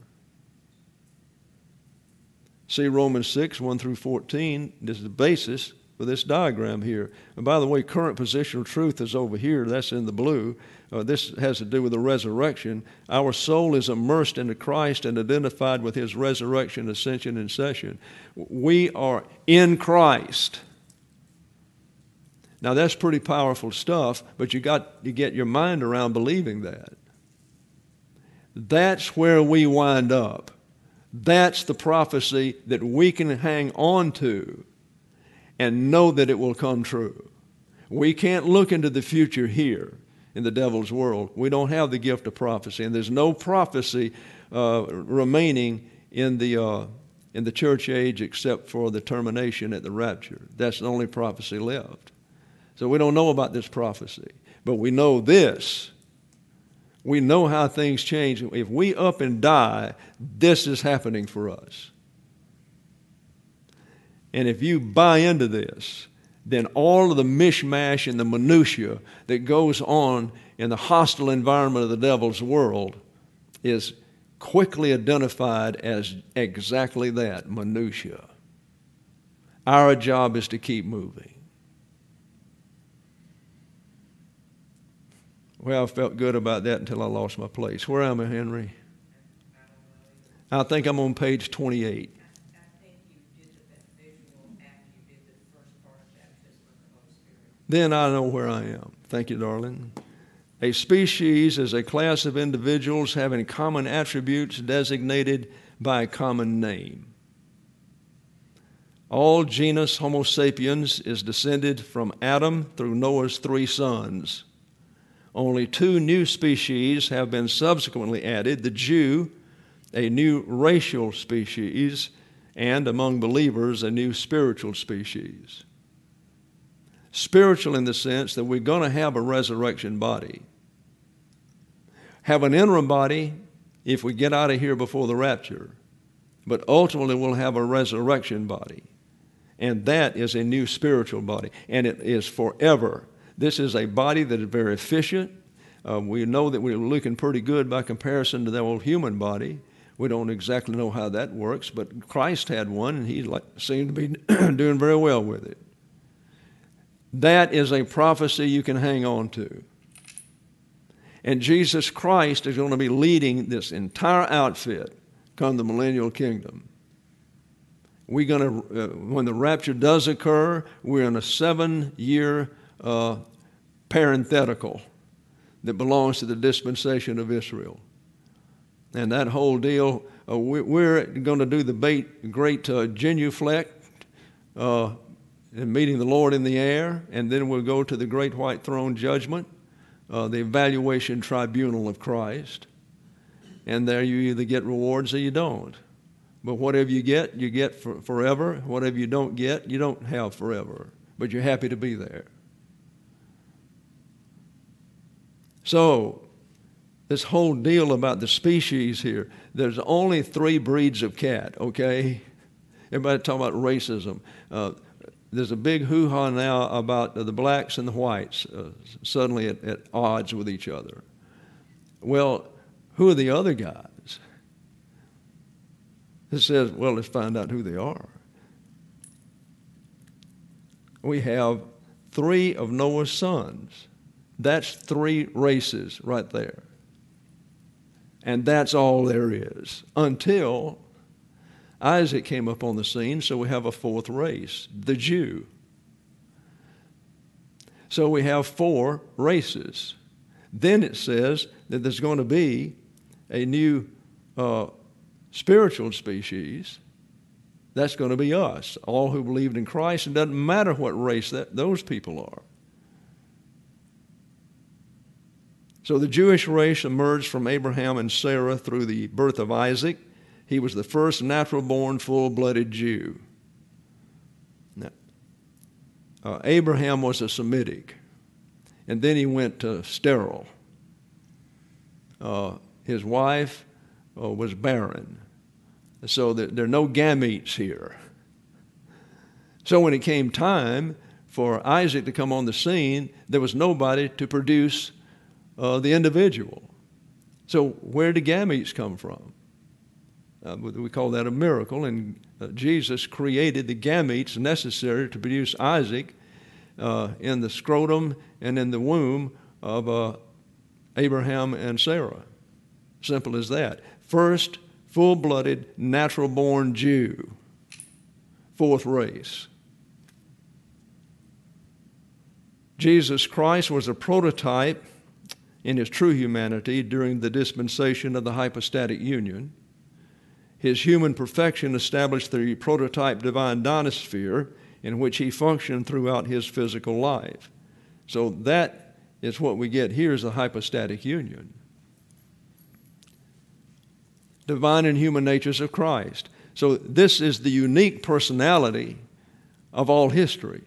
See Romans six, one through fourteen. This is the basis for this diagram here. And by the way, current positional truth is over here. That's in the blue. Uh, this has to do with the resurrection. Our soul is immersed into Christ and identified with His resurrection, ascension, and session. We are in Christ. Now that's pretty powerful stuff, but you got to get your mind around believing that. That's where we wind up. That's the prophecy that we can hang on to and know that it will come true. We can't look into the future here in the devil's world. We don't have the gift of prophecy, and there's no prophecy uh, remaining in the uh, in the church age except for the termination at the rapture. That's the only prophecy left. So we don't know about this prophecy, but we know this. We know how things change. If we up and die, this is happening for us. And if you buy into this, then all of the mishmash and the minutia that goes on in the hostile environment of the devil's world is quickly identified as exactly that, minutia. Our job is to keep moving. Well, I felt good about that until I lost my place. Where am I, Henry? I think I'm on page twenty-eight. I think you did the visual after you did the first part of baptism of the Holy Spirit. Then I know where I am. Thank you, darling. A species is a class of individuals having common attributes designated by a common name. All genus Homo sapiens is descended from Adam through Noah's three sons. Only two new species have been subsequently added, the Jew, a new racial species, and among believers, a new spiritual species. Spiritual in the sense that we're going to have a resurrection body. Have an interim body if we get out of here before the rapture. But ultimately we'll have a resurrection body. And that is a new spiritual body. And it is forever. This is a body that is very efficient. Uh, we know that we're looking pretty good by comparison to the old human body. We don't exactly know how that works, but Christ had one, and he like, seemed to be doing very well with it. That is a prophecy you can hang on to. And Jesus Christ is going to be leading this entire outfit come the millennial kingdom. We're going to, uh, when the rapture does occur, we're in a seven-year uh, parenthetical that belongs to the dispensation of Israel. And that whole deal, uh, we, we're going to do the bait, great uh, genuflect, uh, and meeting the Lord in the air, and then we'll go to the great white throne judgment, uh, the evaluation tribunal of Christ. And there you either get rewards or you don't. But whatever you get, you get for forever. Whatever you don't get, you don't have forever. But you're happy to be there. So, this whole deal about the species here, there's only three breeds of cat, okay? Everybody talking about racism. Uh, there's a big hoo-ha now about the blacks and the whites uh, suddenly at, at odds with each other. Well, who are the other guys? It says, well, let's find out who they are. We have three of Noah's sons. That's three races right there. And that's all there is until Isaac came up on the scene, so we have a fourth race, the Jew. So we have four races. Then it says that there's going to be a new uh, spiritual species. That's going to be us, all who believed in Christ. It doesn't matter what race that those people are. So the Jewish race emerged from Abraham and Sarah through the birth of Isaac. He was the first natural-born, full-blooded Jew. Now, uh, Abraham was a Semitic, and then he went uh, sterile. Uh, his wife uh, was barren, so that there are no gametes here. So when it came time for Isaac to come on the scene, there was nobody to produce Uh, the individual. So where did gametes come from? Uh, we call that a miracle, and uh, Jesus created the gametes necessary to produce Isaac uh, in the scrotum and in the womb of uh, Abraham and Sarah. Simple as that. First, full-blooded, natural-born Jew. Fourth race. Jesus Christ was a prototype in his true humanity during the dispensation of the hypostatic union. His human perfection established the prototype divine dynasphere in which he functioned throughout his physical life. So that is what we get here is the hypostatic union. Divine and human natures of Christ. So this is the unique personality of all history.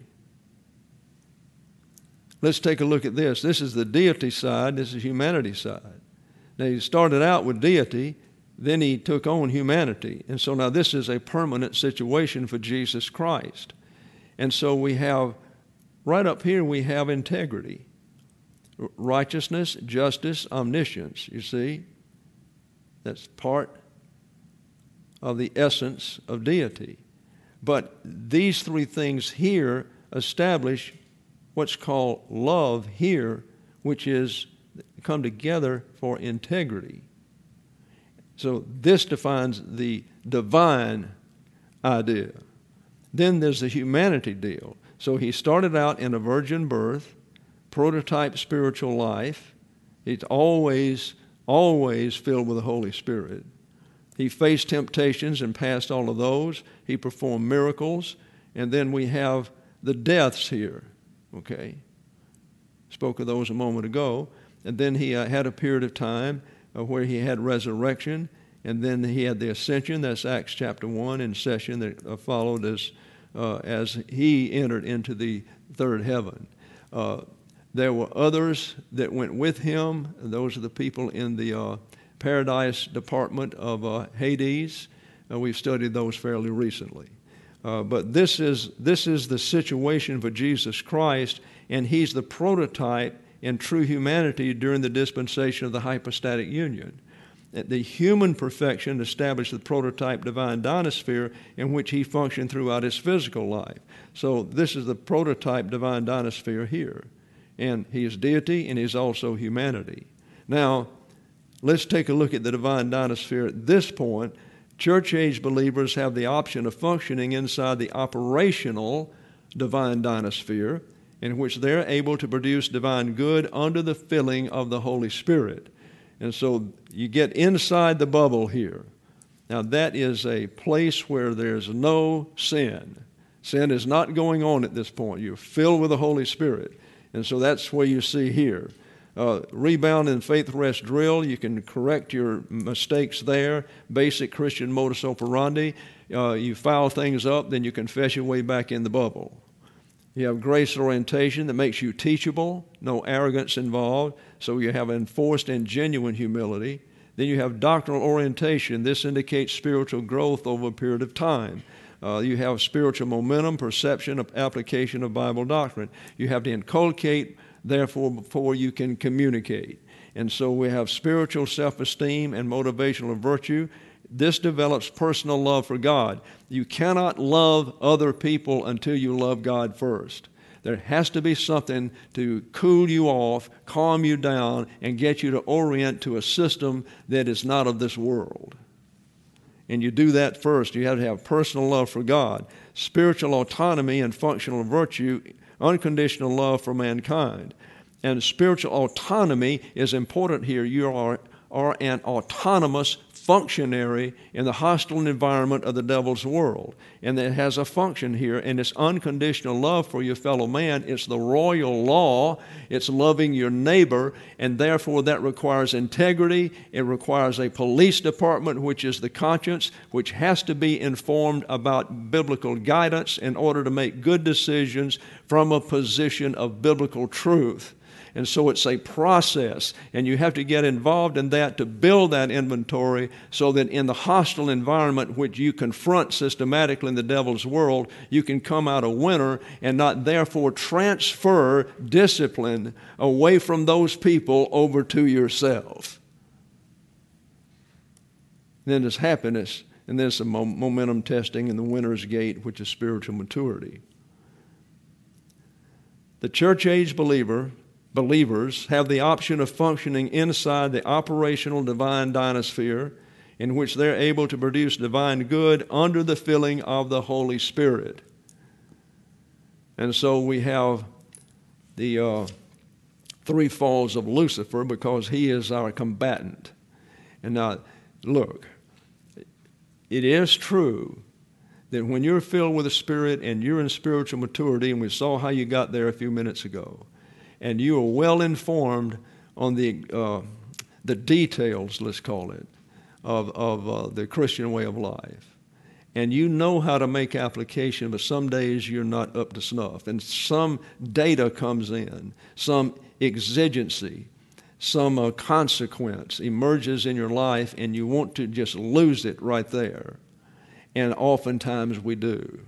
Let's take a look at this. This is the deity side. This is humanity side. Now, he started out with deity, then he took on humanity. And so now this is a permanent situation for Jesus Christ. And so we have, right up here, we have integrity, righteousness, justice, omniscience. You see? That's part of the essence of deity. But these three things here establish what's called love here, which is come together for integrity. So this defines the divine idea. Then there's the humanity deal. So he started out in a virgin birth, prototype spiritual life. He's always, always filled with the Holy Spirit. He faced temptations and passed all of those. He performed miracles. And then we have the deaths here. Okay, spoke of those a moment ago. And then he uh, had a period of time uh, where he had resurrection, and then he had the ascension. That's Acts chapter one in session that uh, followed as, uh, as he entered into the third heaven. Uh, there were others that went with him. Those are the people in the uh, Paradise Department of uh, Hades. Uh, we've studied those fairly recently. Uh, but this is, this is the situation for Jesus Christ, and he's the prototype in true humanity during the dispensation of the hypostatic union. The human perfection established the prototype divine dynasphere in which he functioned throughout his physical life. So this is the prototype divine dynasphere here. And he is deity and he's also humanity. Now, let's take a look at the divine dynasphere at this point. Church-age believers have the option of functioning inside the operational divine dynasphere, in which they're able to produce divine good under the filling of the Holy Spirit. And so you get inside the bubble here. Now that is a place where there's no sin. Sin is not going on at this point. You're filled with the Holy Spirit. And so that's where you see here. Uh, rebound and faith rest drill, you can correct your mistakes there. Basic Christian modus operandi. Uh, you foul things up, then you confess your way back in the bubble. You have grace orientation that makes you teachable, no arrogance involved, so you have enforced and genuine humility. Then you have doctrinal orientation. This indicates spiritual growth over a period of time. Uh, you have spiritual momentum, perception of application of Bible doctrine. You have to inculcate, therefore, before you can communicate. And so we have spiritual self-esteem and motivational virtue. This develops personal love for God. You cannot love other people until you love God first. There has to be something to cool you off, calm you down, and get you to orient to a system that is not of this world. And you do that first. You have to have personal love for God, spiritual autonomy and functional virtue, unconditional love for mankind. And spiritual autonomy is important here. You are, are an autonomous functionary in the hostile environment of the devil's world. And it has a function here, and it's unconditional love for your fellow man. It's the royal law. It's loving your neighbor, and therefore that requires integrity. It requires a police department, which is the conscience, which has to be informed about biblical guidance in order to make good decisions from a position of biblical truth. And so it's a process, and you have to get involved in that to build that inventory so that in the hostile environment which you confront systematically in the devil's world, you can come out a winner and not therefore transfer discipline away from those people over to yourself. Then there's happiness, and there's some momentum testing in the winner's gate, which is spiritual maturity. The church-age believer Believers have the option of functioning inside the operational divine dynasphere in which they're able to produce divine good under the filling of the Holy Spirit. And so we have the uh, three falls of Lucifer because he is our combatant. And now, look, it is true that when you're filled with the Spirit and you're in spiritual maturity, and we saw how you got there a few minutes ago, and you are well informed on the uh, the details, let's call it, of, of uh, the Christian way of life. And you know how to make application, but some days you're not up to snuff. And some data comes in, some exigency, some uh, consequence emerges in your life, and you want to just lose it right there. And oftentimes we do.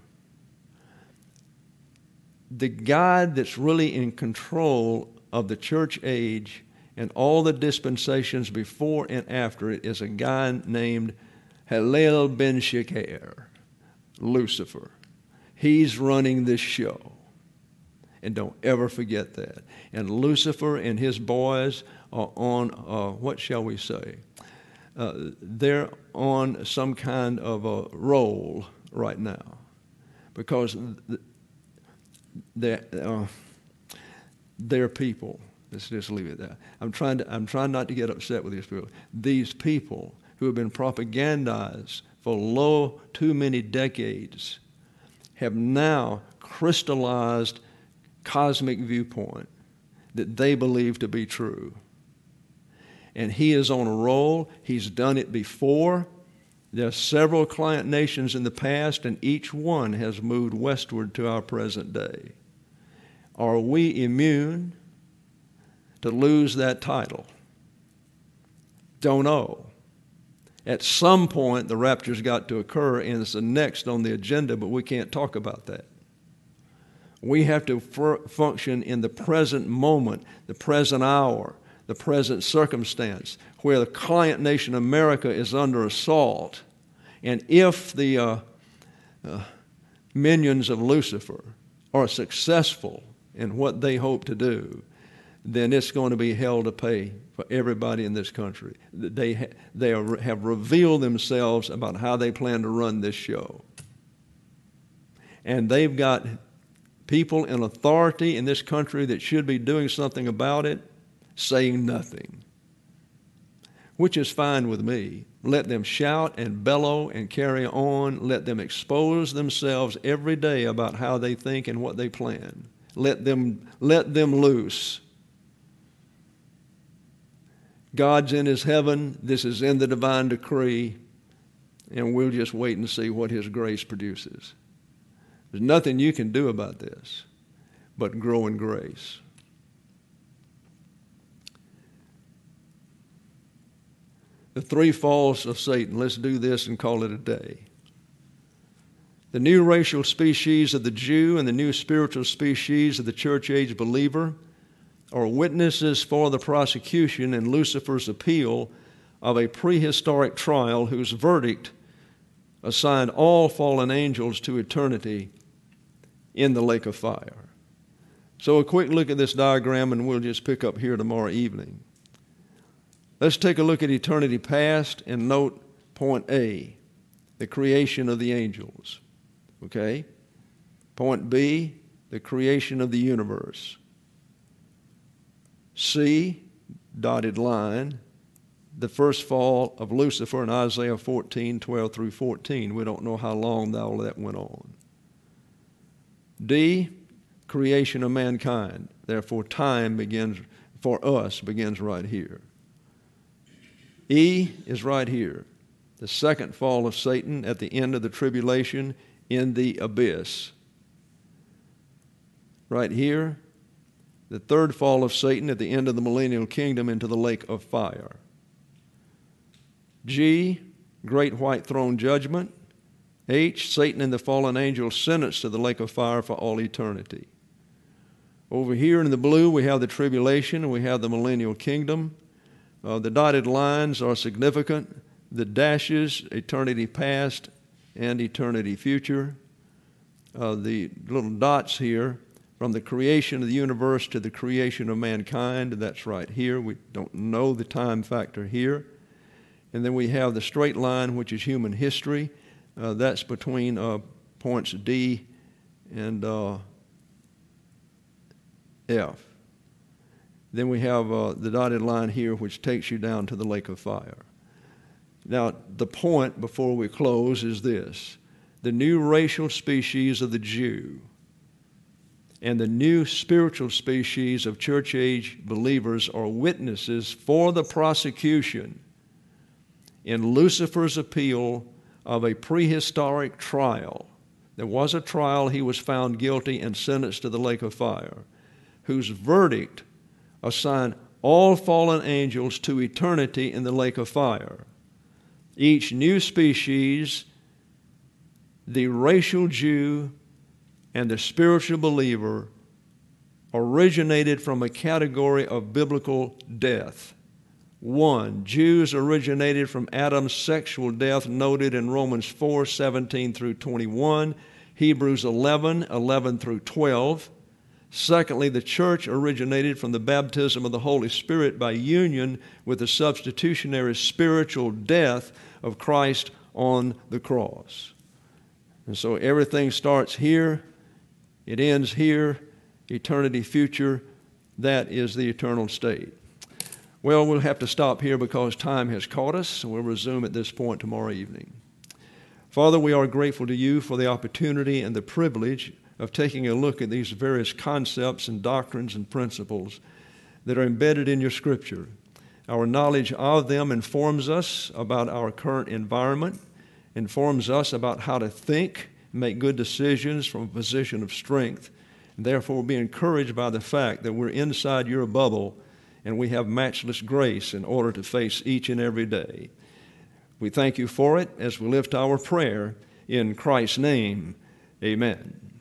The God that's really in control of the church age and all the dispensations before and after it is a guy named Hillel ben Shekar, Lucifer. He's running this show. And don't ever forget that. And Lucifer and his boys are on, uh, what shall we say? Uh, they're on some kind of a roll right now. Because th- They're, uh, they're people. Let's just leave it there. I'm trying to. I'm trying not to get upset with these people. These people who have been propagandized for lo too many decades have now crystallized cosmic viewpoint that they believe to be true. And he is on a roll. He's done it before. There are several client nations in the past, and each one has moved westward to our present day. Are we immune to lose that title? Don't know. At some point, the rapture's got to occur, and it's the next on the agenda, but we can't talk about that. We have to f- function in the present moment, the present hour, the present circumstance, where the client nation America is under assault. And if the uh, uh, minions of Lucifer are successful in what they hope to do, then it's going to be hell to pay for everybody in this country. They, ha- they are, have revealed themselves about how they plan to run this show. And they've got people in authority in this country that should be doing something about it, saying nothing, which is fine with me. Let them shout and bellow and carry on. Let them expose themselves every day about how they think and what they plan. Let them, let them loose. God's in his heaven. This is in the divine decree. And we'll just wait and see what his grace produces. There's nothing you can do about this but grow in grace. The three falls of Satan. Let's do this and call it a day. The new racial species of the Jew and the new spiritual species of the church-age believer are witnesses for the prosecution in Lucifer's appeal of a prehistoric trial whose verdict assigned all fallen angels to eternity in the lake of fire. So a quick look at this diagram, and we'll just pick up here tomorrow evening. Let's take a look at eternity past and note point A, the creation of the angels. Okay? Point B, the creation of the universe. C, dotted line, the first fall of Lucifer in Isaiah fourteen, twelve through fourteen. We don't know how long all that went on. D, creation of mankind. Therefore, time begins, for us, begins right here. E is right here. The second fall of Satan at the end of the tribulation in the abyss. Right here, the third fall of Satan at the end of the millennial kingdom into the lake of fire. G, great white throne judgment. H, Satan and the fallen angels sentenced to the lake of fire for all eternity. Over here in the blue, we have the tribulation, and we have the millennial kingdom. Uh, the dotted lines are significant. The dashes, eternity past and eternity future. Uh, the little dots here, from the creation of the universe to the creation of mankind, that's right here. We don't know the time factor here. And then we have the straight line, which is human history. Uh, that's between uh, points D and uh, F. Then we have uh, the dotted line here, which takes you down to the lake of fire. Now, the point before we close is this. The new racial species of the Jew and the new spiritual species of church-age believers are witnesses for the prosecution in Lucifer's appeal of a prehistoric trial. There was a trial. He was found guilty and sentenced to the lake of fire, whose verdict assigned all fallen angels to eternity in the lake of fire. Each new species, the racial Jew and the spiritual believer, originated from a category of biblical death. One, Jews originated from Adam's sexual death noted in Romans four, seventeen through twenty-one, Hebrews eleven, eleven through twelve. Secondly, the church originated from the baptism of the Holy Spirit by union with the substitutionary spiritual death of Christ on the cross. And so everything starts here, it ends here, eternity future, that is the eternal state. Well, we'll have to stop here because time has caught us, and we'll resume at this point tomorrow evening. Father, we are grateful to you for the opportunity and the privilege of taking a look at these various concepts and doctrines and principles that are embedded in your Scripture. Our knowledge of them informs us about our current environment, informs us about how to think, make good decisions from a position of strength, and therefore be encouraged by the fact that we're inside your bubble and we have matchless grace in order to face each and every day. We thank you for it as we lift our prayer in Christ's name. Amen.